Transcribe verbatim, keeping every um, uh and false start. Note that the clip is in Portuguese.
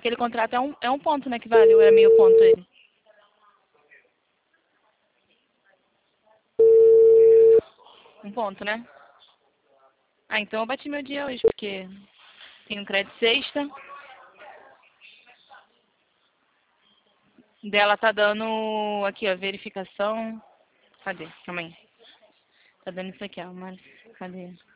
Aquele contrato é um, é um ponto, né, que vale, ou é meio ponto ele? Um ponto, né? Ah, então eu bati meu dia hoje, porque tem um crédito sexta. Dela tá dando aqui, ó, verificação. Cadê? Calma aí. Tá dando isso aqui, ó, mas cadê?